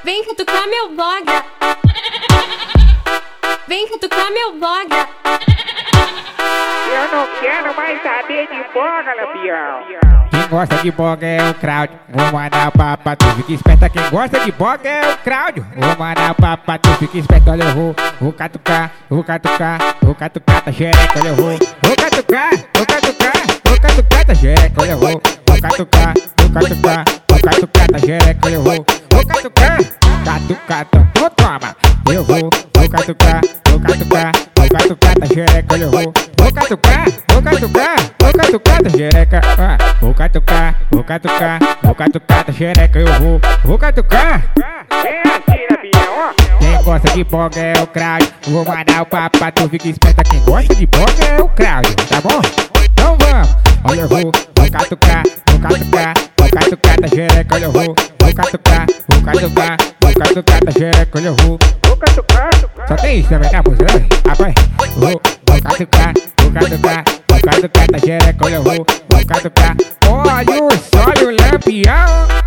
Vem cutucar meu blog. Vem cutucar meu blog. Eu não quero mais saber de boga, Lampião. Quem gosta de boga é o Cláudio. Vou mandar o papo pra tu, fica esperta. Quem gosta de boga é o Cláudio. Vou mandar o papo pra tu, fica esperto. Olha, eu vou catucar, tá xereca. Olha, eu vou catucar, tá xereca. Olha, eu vou catucar, tá xereca. Olha, eu vou catucar, então toma. Eu vou catucar, tá xereca. Olha, eu vou catucar, tá xereca. Vou catucar, tá xereca. Eu vou catucar. É assim, Lampião, ó. Quem gosta de boga é o Cláudio. Vou mandar o papo pra tu, fica esperta. Quem gosta de boga é o Cláudio, tá bom? Então vamos. Olha, eu vou catucar, tá xereca. Olha, eu vou catucar, tá xereca. Olha, eu vou Catucar. só tem isso também na música, né? Rapaz, vou catucar, tá xereca. Olha, eu vou catucar. Olha o Lampião.